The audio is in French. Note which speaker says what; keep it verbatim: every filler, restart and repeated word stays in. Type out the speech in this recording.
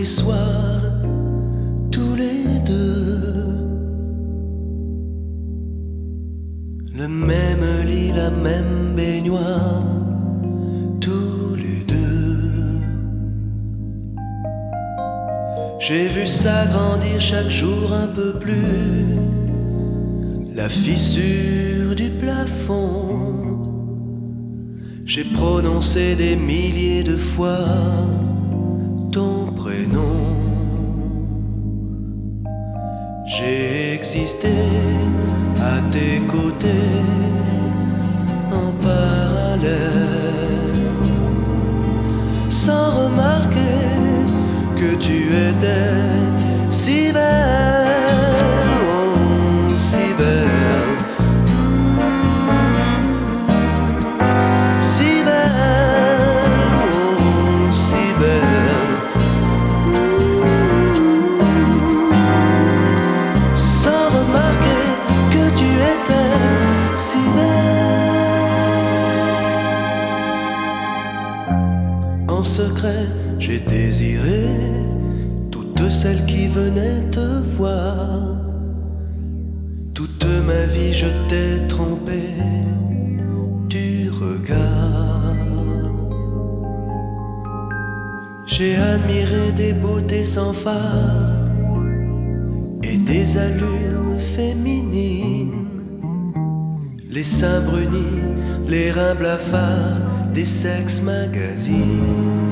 Speaker 1: les soirs, tous les deux. Le même lit, la même baignoire, tous les deux. J'ai vu s'agrandir chaque jour un peu plus la fissure du plafond. J'ai prononcé des milliers de fois ton prénom. J'ai existé à tes côtés en parallèle, sans remarquer que tu étais si belle, oh, si belle, si belle, oh, si belle, sans remarquer que tu étais si belle. En secret, j'ai désiré toutes celles qui venaient te voir. Toute ma vie je t'ai trompé du regard. J'ai admiré des beautés sans phare et des allures féminines, les seins brunis, les reins blafards des sex magazines.